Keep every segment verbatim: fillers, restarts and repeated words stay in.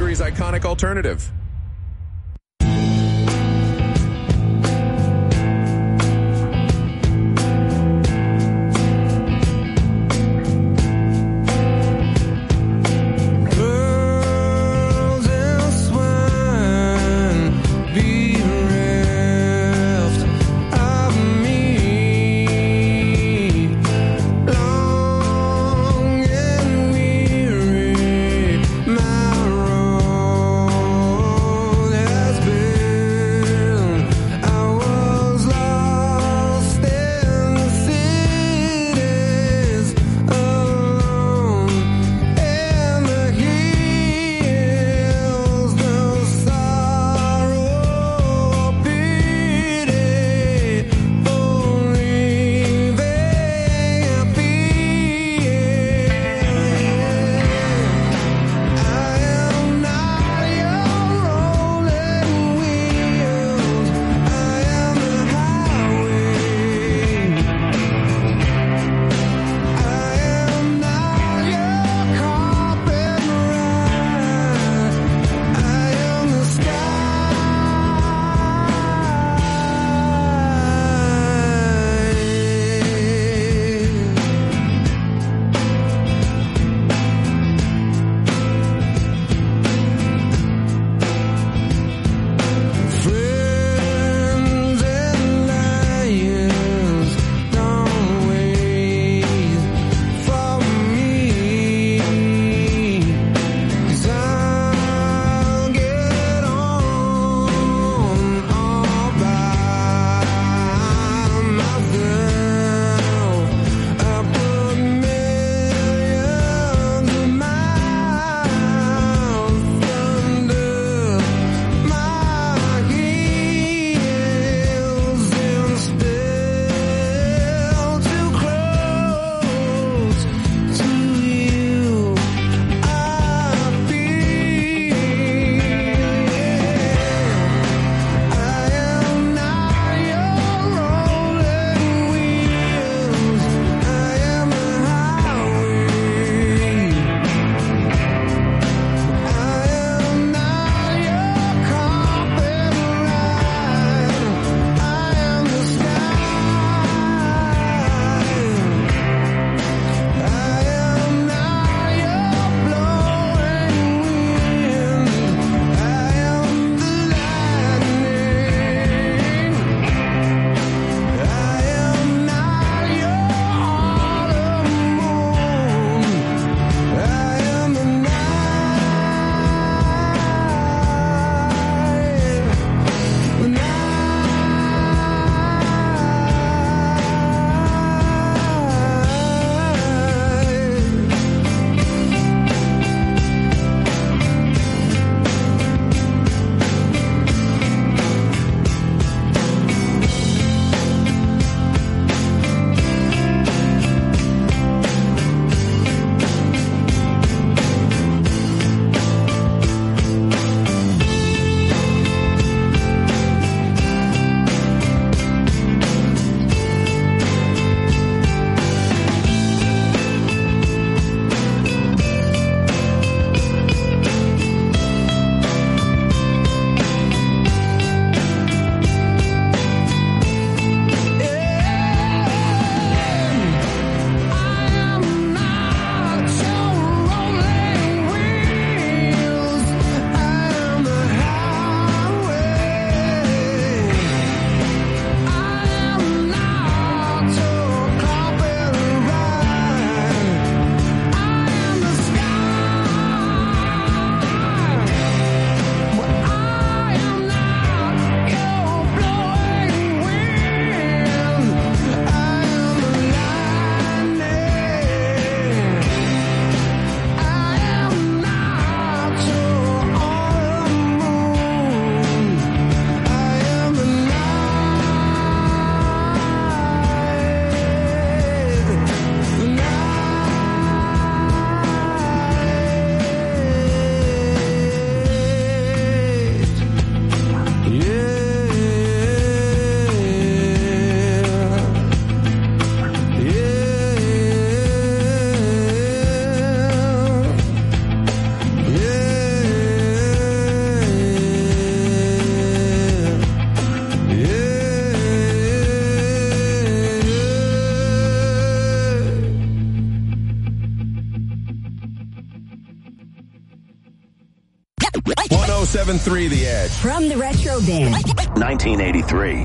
Calgary's iconic alternative. Long and weary, my road. one oh seven point three The Edge. From the Retro Bin. nineteen eighty-three.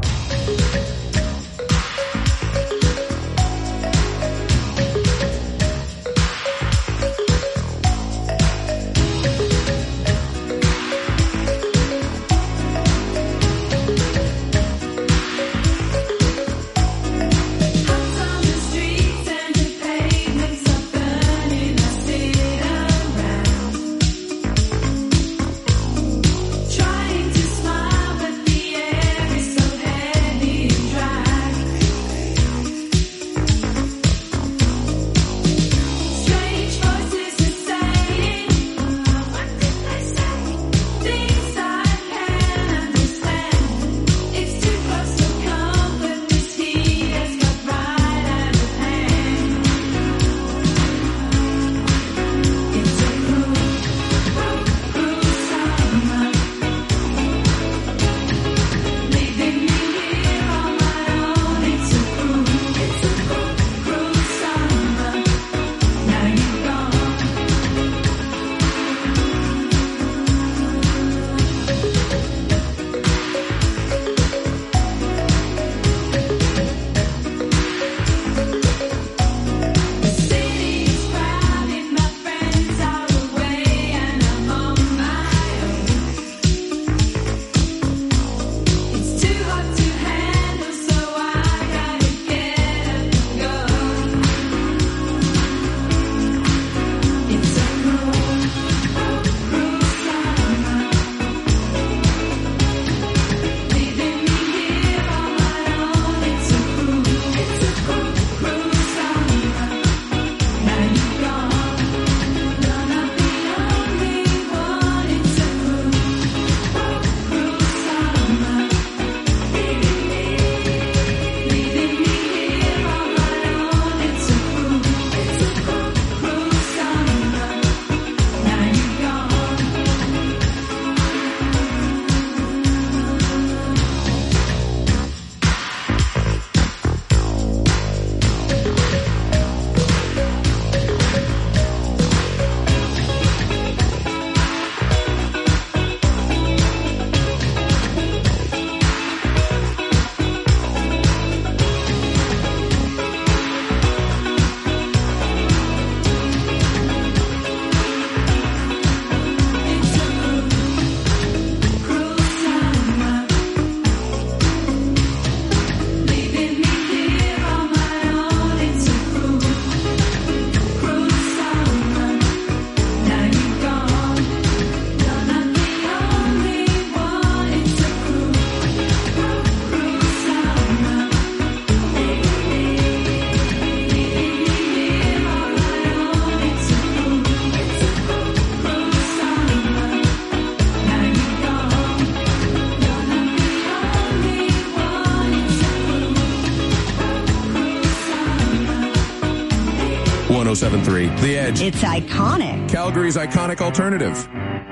one oh seven point three The Edge. It's iconic. Calgary's iconic alternative.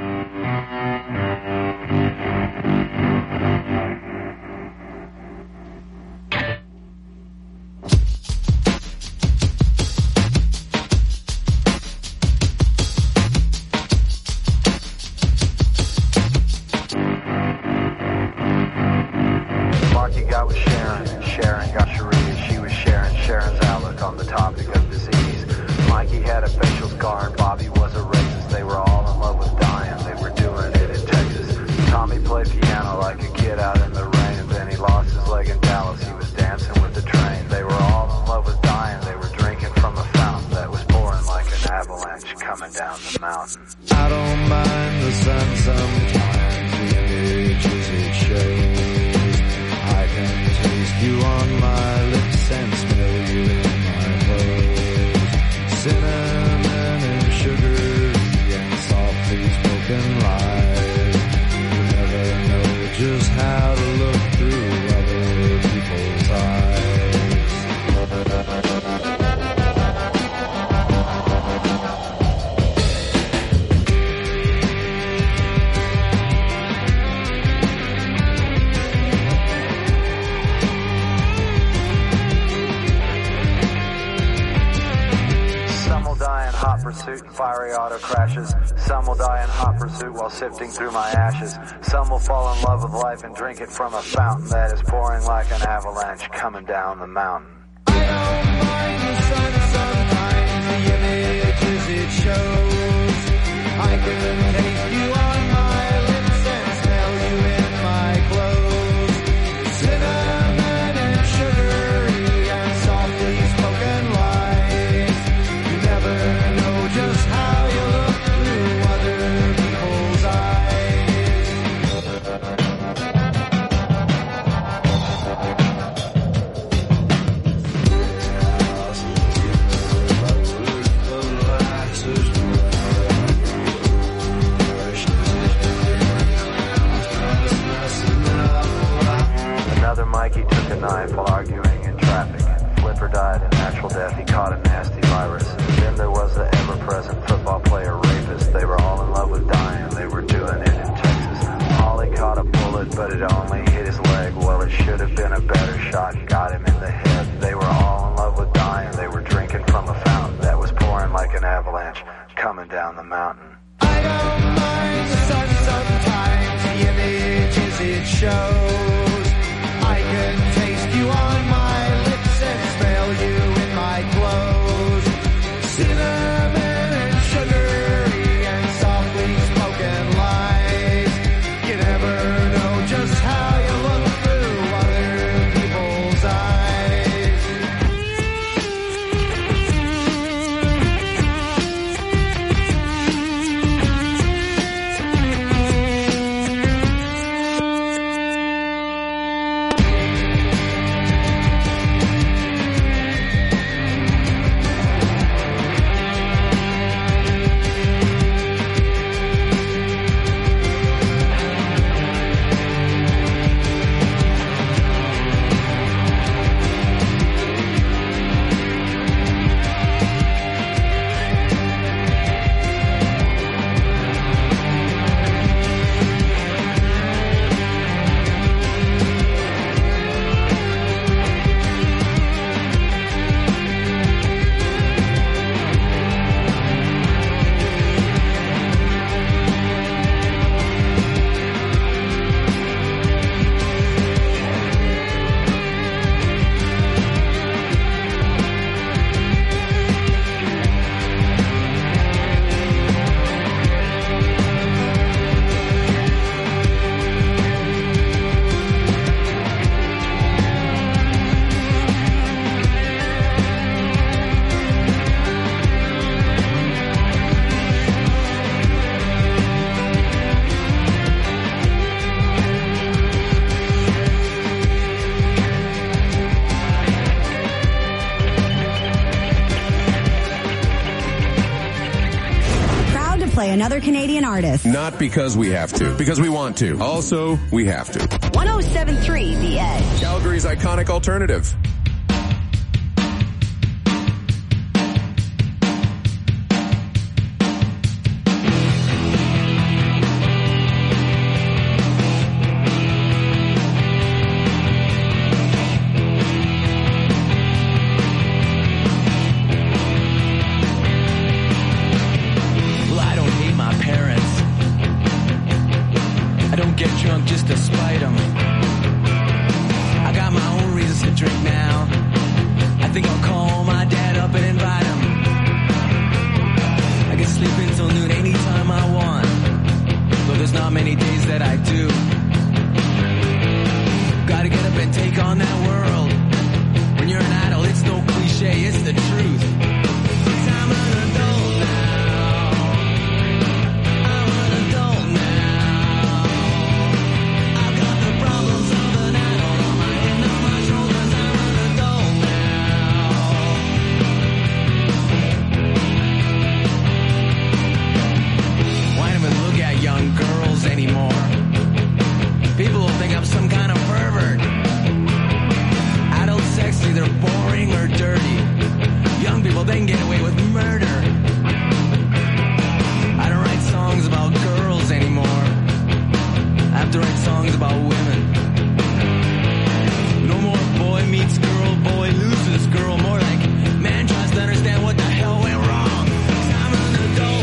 Marky got with Sharon, and Sharon got Sharia. She was sharing Sharon's outlook on the topic of disease. Mikey had a facial scar and Bobby was a racist. They were all in love with dying. They were doing it in Texas. Tommy played piano like a kid out in the rain, and then he lost his leg in Dallas. He was dancing with the train. They were all in love with dying. They were drinking from a fountain that was pouring like an avalanche coming down the mountain. I don't mind the sun sometimes, the images it shows. I can taste you on my lips and smell you in my clothes. Cinnamon and sugar and softly spoken lies. You never know just how to look through other people's eyes. Some will die in hot pursuit and fiery auto crashes. Some will die in hot pursuit while sifting through my ashes. Some will fall in love with life and drink it from a fountain that is pouring like an avalanche coming down the mountain. I don't mind the sun sometimes, the images it shows. I can taste you on my lips and smell you in my clothes. Cinnamon and sugary and softly spoken lies. You never know just how you look through other people's eyes. Another Mikey took a knife while arguing in traffic. Flipper died a natural death, he caught a nasty virus. Then there was the ever-present football player rapist. They were all in love with dying, they were doing it in Texas. Ollie caught a bullet, but it only hit his leg. Well, it should have been a better shot, got him in the head. They were all in love with dying, they were drinking from a fountain that was pouring like an avalanche coming down the mountain. I don't mind the sun sometimes, the images it shows. I can taste you on my lips and smell you in my clothes. Cinnamon and sugary and softly spoken lies. You never know just how you look through other people's eyes. Play another Canadian artist. Not because we have to, because we want to. Also, we have to. one oh seven point three The Edge. Calgary's iconic alternative. Just to spite them. I got my own reasons to drink now. I think I'll call my dad up and invite him. I can sleep until noon anytime I want, though there's not many days that I do. Gotta get up and take on that world. When you're an adult, it's no cliche, it's the truth. 'Cause I'm an adult now. I'm an adult now. Anymore. People will think I'm some kind of pervert. Adult sex, either boring or dirty. Young people, they can get away with murder. I don't write songs about girls anymore. I have to write songs about women. No more boy meets girl, boy loses girl. More like man tries to understand what the hell went wrong. 'Cause I'm an adult.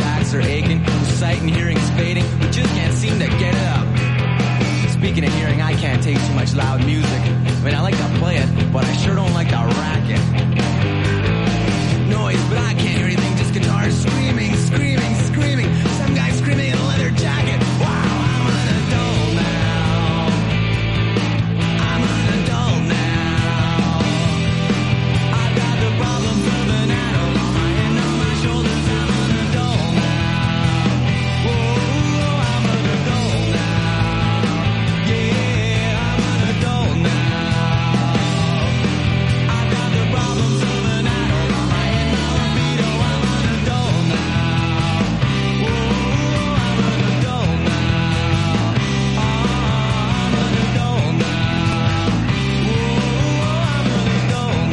backs are aching, sight and hearing is fading, we just can't seem to get it up. Speaking of hearing, I can't take too much loud music. I mean, I like to play it, but I sure don't like to rack it. Noise, but I can't hear anything, just guitars screaming, screaming, screaming. Some guy screaming in a leather jacket. Wow, I'm an adult now. I'm an adult now. I've got the problems of an adult on my head, on my shoulders. I'm an adult now. Whoa, I'm an adult now. Yeah, I'm an adult now. I've got the problems of an adult on my head, my libido. I'm an adult now. Whoa, I'm an adult now. Oh, I'm an adult now. Whoa, I'm an adult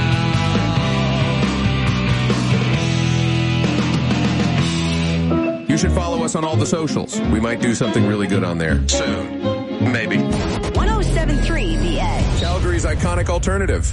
now. You should follow us on all the socials. We might do something really good on there soon. Maybe. one oh seven point three The Edge. Calgary's iconic alternative.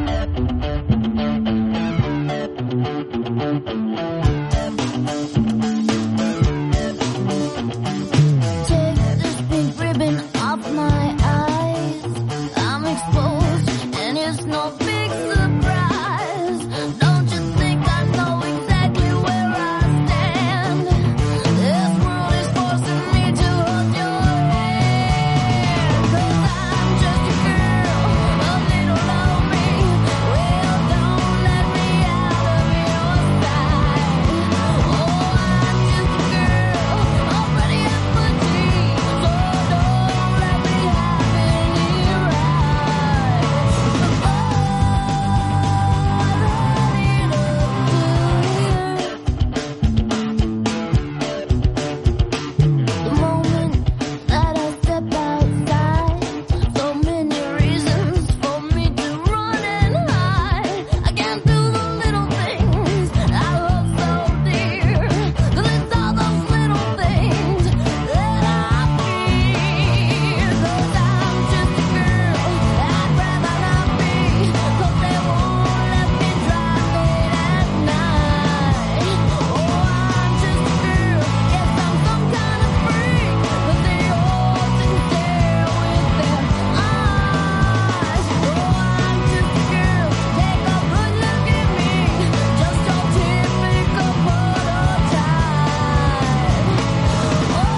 Take this pink ribbon off my eyes. I'm exposed, and it's no big surprise. Don't you think I know exactly where I stand? This world is forcing me to hold your hand. 'Cause I'm just a girl, a little lonely. Well, don't let me out of your sight. Oh, I'm just a girl, already at my teeth. So don't let me have any rights. Oh, the moment that I step outside, so many reasons for me to run and hide. I can't do the little things I love so dear, 'cause it's all those little things that I fear. 'Cause I'm just a girl, I'd rather not be, 'cause they won't let me drive late at night. Oh, I'm just a girl, yes, I'm some kind of freak, but they all sit there with their eyes. Oh, I'm just a girl, take a good look at me, just your typical prototype. Oh,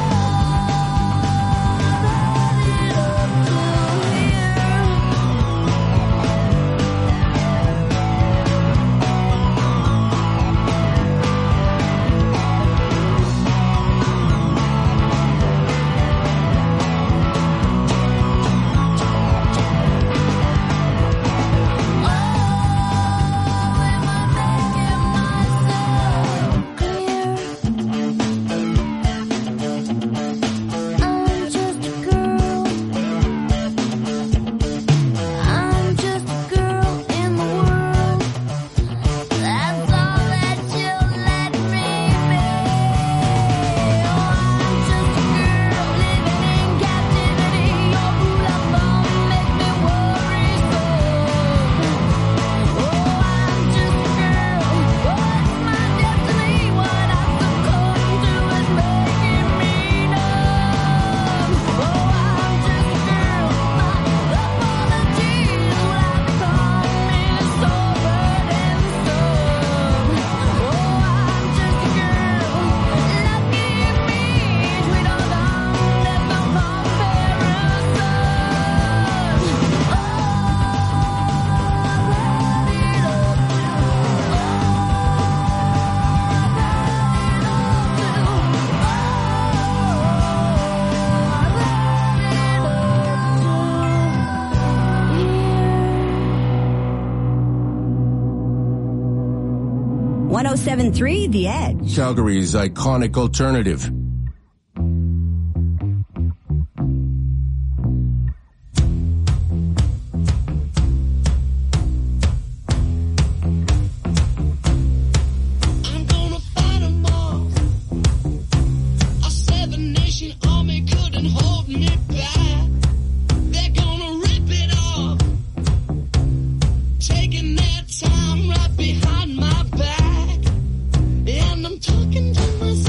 I'm just a girl. I'm just a girl in the world. That's all that you'll let me be. Oh, I'm just a girl living in captivity. Your rule of thumb make me worry so. Oh, I'm just a girl. What's my destiny? What I succumb to is making me numb. Oh, I'm just a girl. My apologies will have become me so burdensome. Oh, I'm just a girl. Lucky me, sweet or dumb, there's no comparison. Oh, one oh seven point three The Edge. Calgary's iconic alternative. I'm gonna fight 'em all. A seven nation army couldn't hold me back. They're gonna rip it off, taking their time right behind my back. And I'm talking to myself.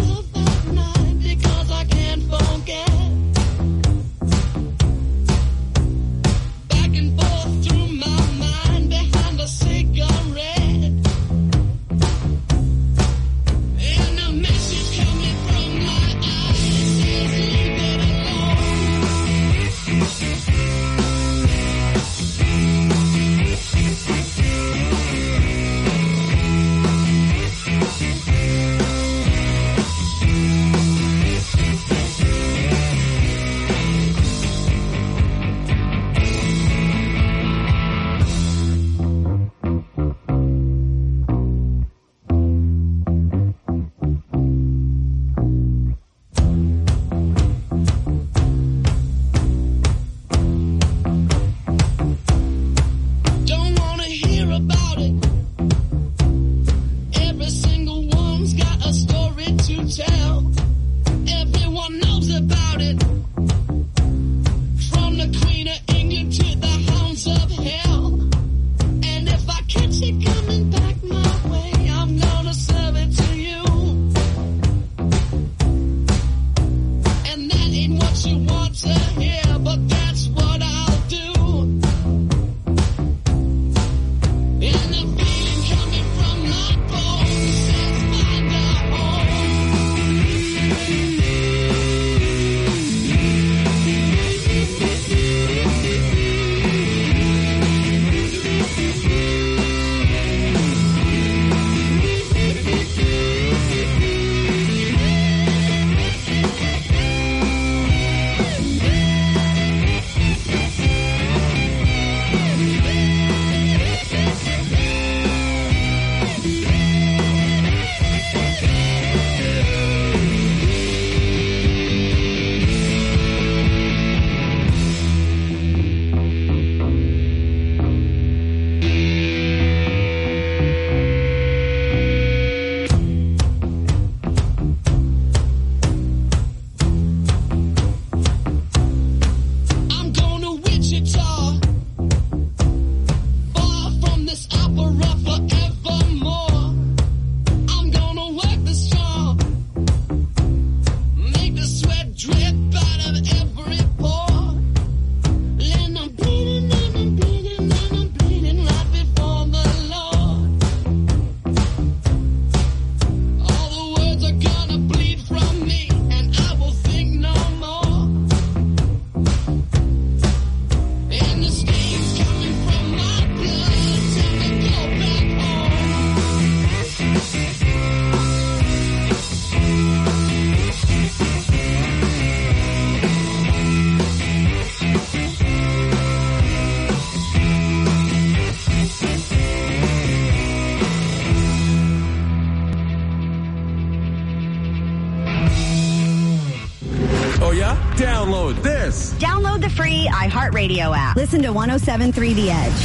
Oh, yeah? Download this. Download the free iHeartRadio app. Listen to one oh seven point three The Edge.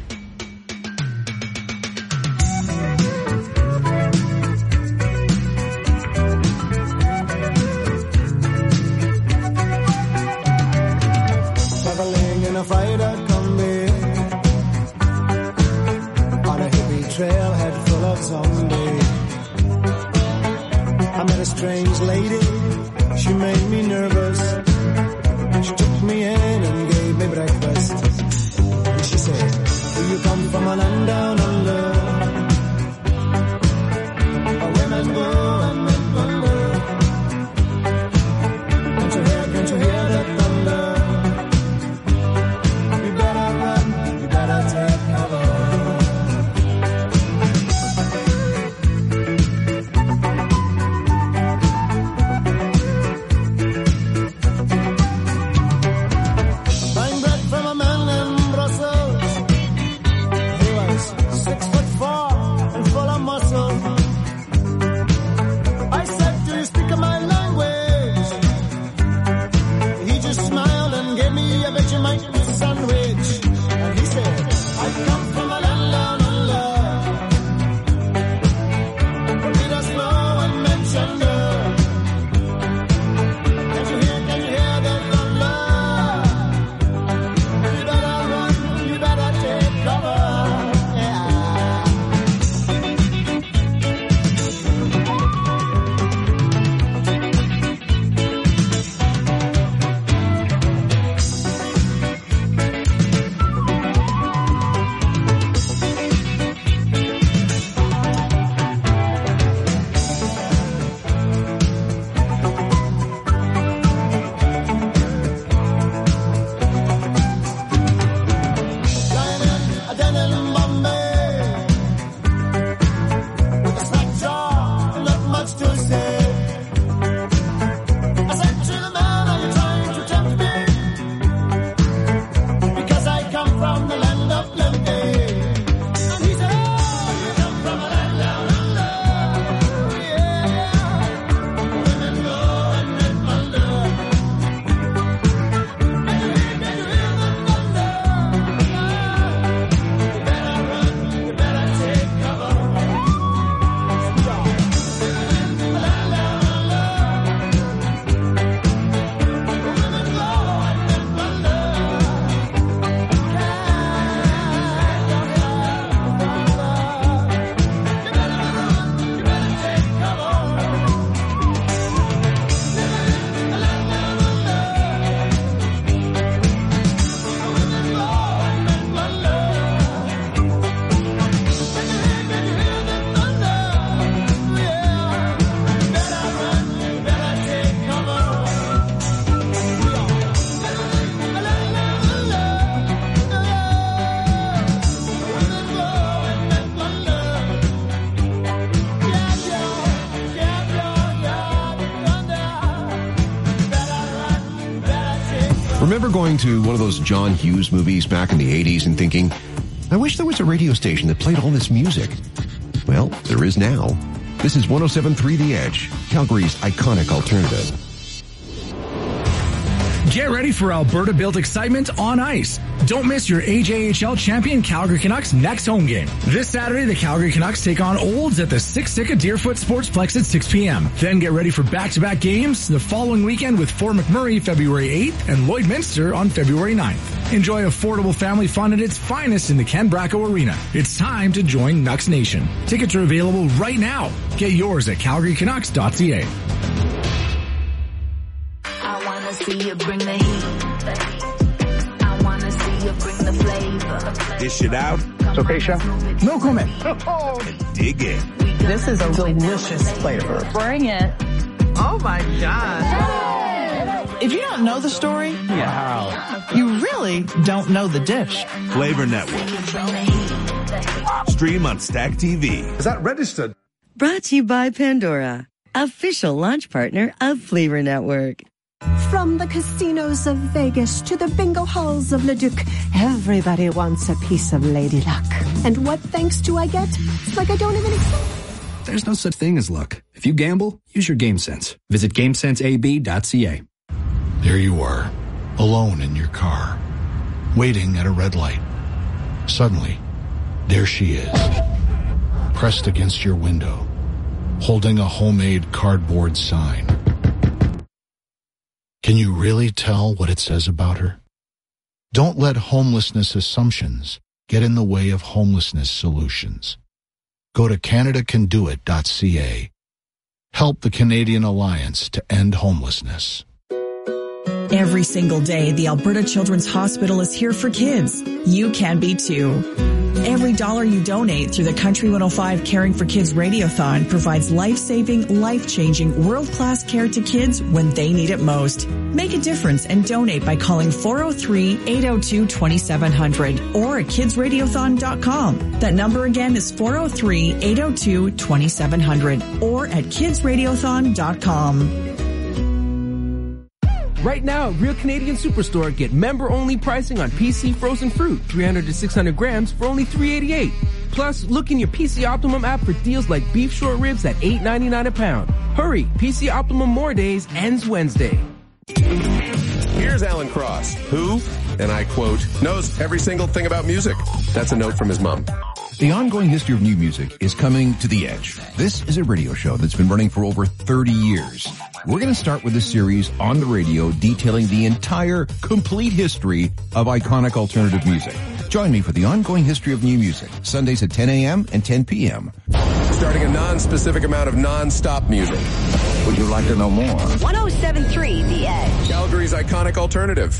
Traveling in a freighter combi on a hippie trailhead full of zombies. I met a strange lady. She made me nervous. She took me in and gave me breakfast. And she said, do you come from a land down under? Where women go and men wonder. Can't you hear, can't you hear the thunder? You better run, you better take cover. Remember going to one of those John Hughes movies back in the eighties and thinking, I wish there was a radio station that played all this music. Well, there is now. This is one oh seven point three The Edge, Calgary's iconic alternative. Get ready for Alberta-built excitement on ice. Don't miss your A J H L champion Calgary Canucks next home game. This Saturday, the Calgary Canucks take on Olds at the Siksika Deerfoot Sportsplex at six p.m. Then get ready for back-to-back games the following weekend with Fort McMurray February eighth and Lloydminster on February ninth. Enjoy affordable family fun at its finest in the Ken Bracco Arena. It's time to join Nucks Nation. Tickets are available right now. Get yours at calgary canucks dot c a. See you bring the heat. I wanna see you bring the flavor. Dish it out. It's okay, chef? No comment. And dig in. This is a delicious flavor. Bring it. Oh my God. If you don't know the story, Wow. you really don't know the dish. Flavor Network. Stream on Stack T V. Is that registered? Brought to you by Pandora, official launch partner of Flavor Network. From the casinos of Vegas to the bingo halls of Leduc, everybody wants a piece of Lady Luck. And what thanks do I get? It's like I don't even exist. There's no such thing as luck. If you gamble, use your game sense. Visit game sense a b dot c a. There you are, alone in your car, waiting at a red light. Suddenly, there she is, pressed against your window, holding a homemade cardboard sign. Can you really tell what it says about her? Don't let homelessness assumptions get in the way of homelessness solutions. Go to Canada Can Do It dot C A. Help the Canadian Alliance to End Homelessness. Every single day, the Alberta Children's Hospital is here for kids. You can be too. Every dollar you donate through the Country one oh five Caring for Kids Radiothon provides life-saving, life-changing, world-class care to kids when they need it most. Make a difference and donate by calling four oh three, eight oh two, two seven zero zero or at kids radiothon dot com. That number again is four oh three, eight oh two, two seven zero zero or at kids radiothon dot com. Right now at Real Canadian Superstore, get member-only pricing on P C frozen fruit, three hundred to six hundred grams for only three eighty-eight. Plus, look in your P C Optimum app for deals like beef short ribs at eight ninety-nine a pound. Hurry, P C Optimum More Days ends Wednesday. Here's Alan Cross, who, and I quote, knows every single thing about music. That's a note from his mom. The ongoing history of new music is coming to the edge. This is a radio show that's been running for over thirty years. We're going to start with a series on the radio detailing the entire, complete history of iconic alternative music. Join me for the ongoing history of new music, Sundays at ten a.m. and ten p.m. Starting a non-specific amount of non-stop music. Would you like to know more? one oh seven point three The Edge. Calgary's iconic alternative.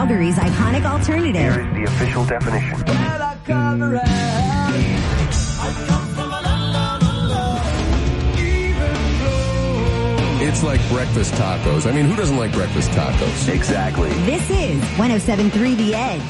Calgary's iconic alternative. Here is the official definition. It's like breakfast tacos. I mean, who doesn't like breakfast tacos? Exactly. This is one oh seven point three The Edge.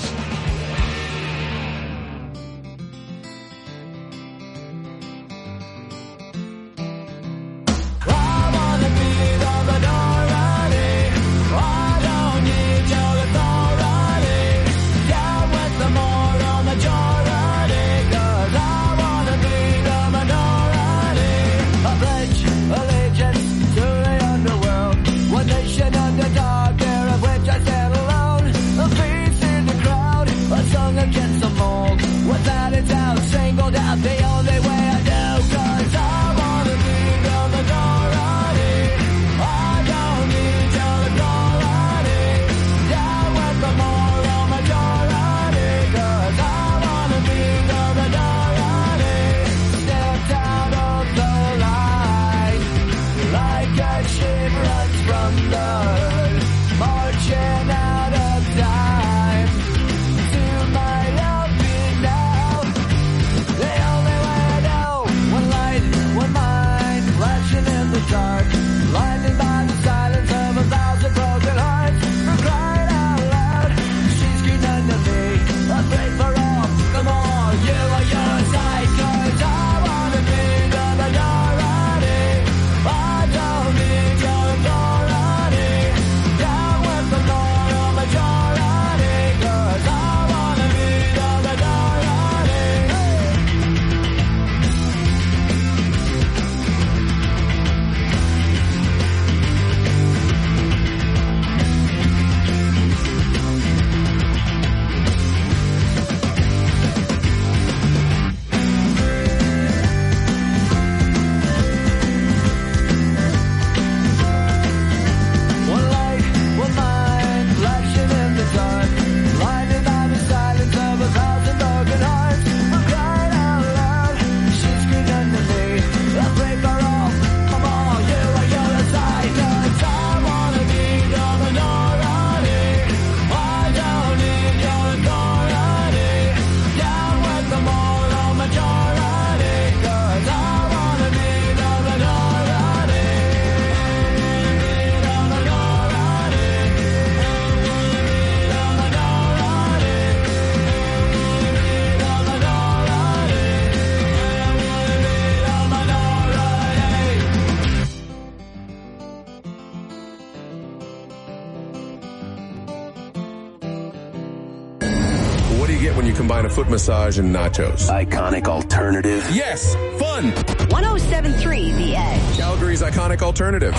Combine a foot massage and nachos. Iconic alternative. Yes, fun. one oh seven point three The Edge. Calgary's iconic alternative.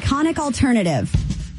iconic alternative.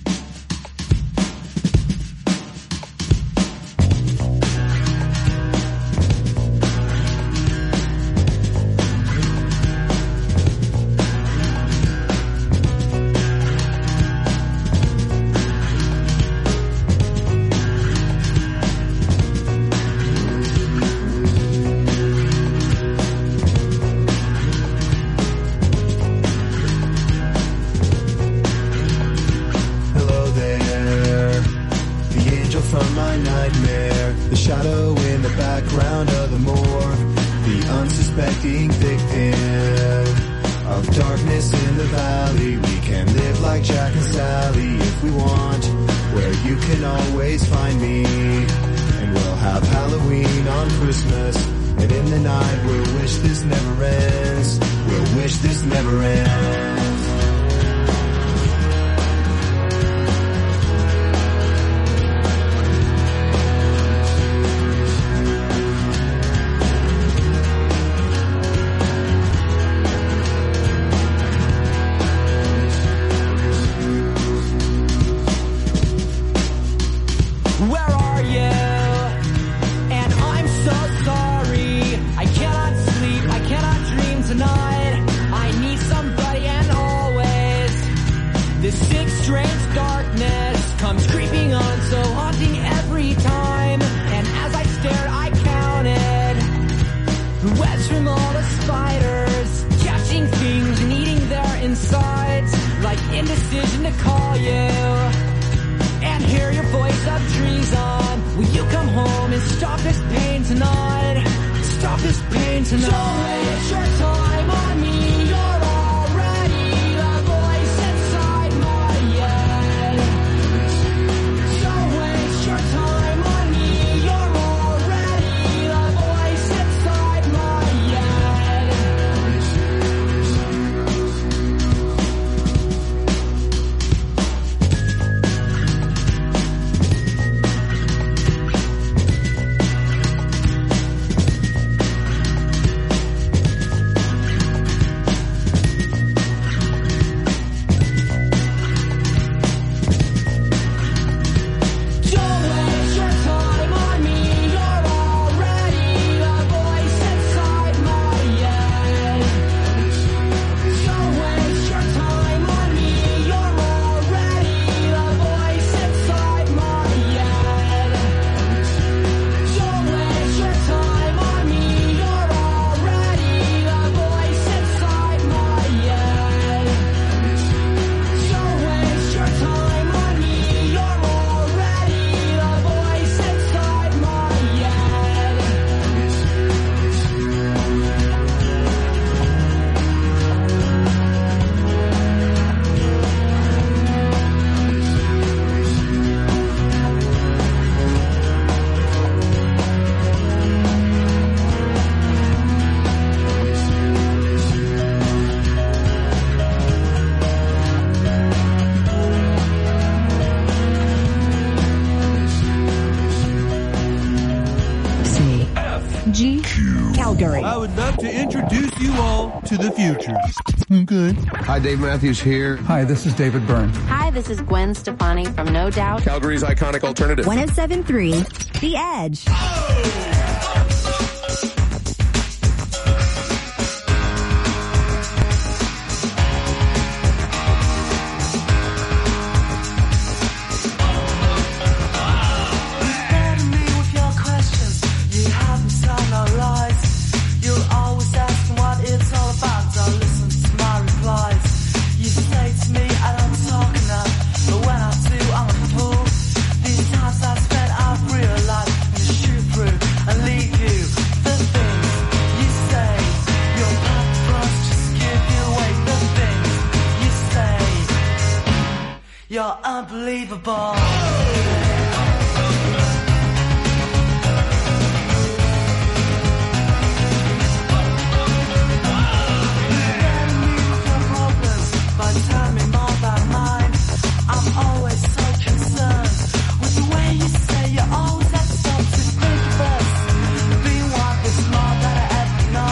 Calgary. I would love to introduce you all to the future. Good. Hi, Dave Matthews here. Hi, this is David Byrne. Hi, this is Gwen Stefani from No Doubt. Calgary's iconic alternative. one oh seven point three The Edge. You're unbelievable.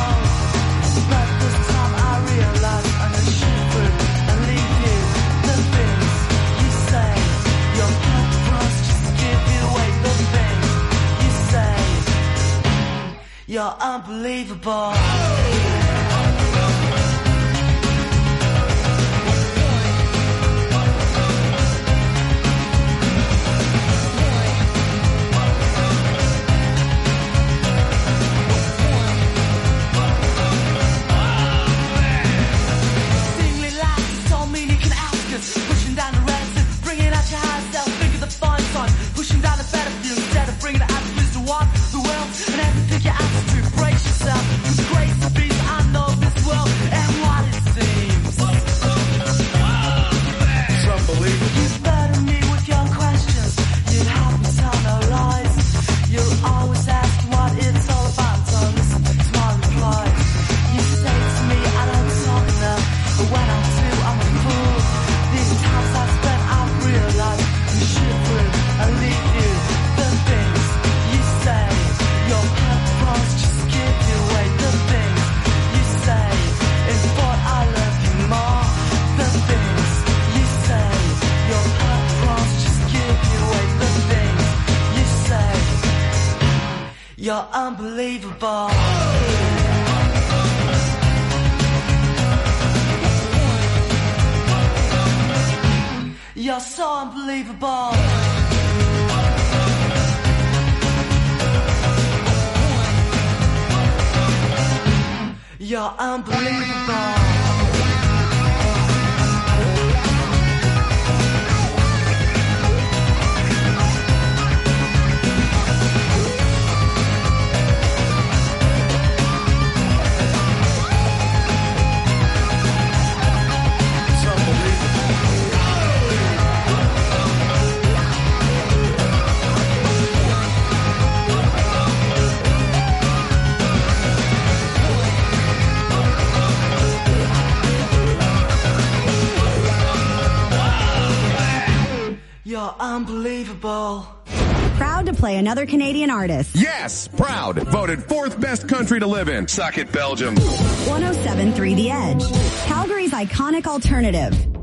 The You're unbelievable. Singly lights told me you can ask us. Pushing down the reticence, bringing out your high self. Think of the fine sign. Pushing down the battlefield instead of bringing the attitudes to walk the world. And have to pick your attitude, brace yourself. It's great to be, I know this world and what it seems. It's unbelievable. You burden me with your questions. You help me tell no lies. You'll always ask what it's all about. So listen, small reply. You say to me, I don't talk enough. But when I do, I'm a fool. These times I spent, I've realized you should through and leave you. The things you say, your purpose just give you away. The things you say is what I love you more. The things you say, your purpose just give you away. The things you say, you're unbelievable. You're so unbelievable. You're unbelievable. You're unbelievable. Proud to play another Canadian artist. Yes, proud. Voted fourth best country to live in. Suck it, Belgium. one oh seven point three The Edge. Calgary's iconic alternative.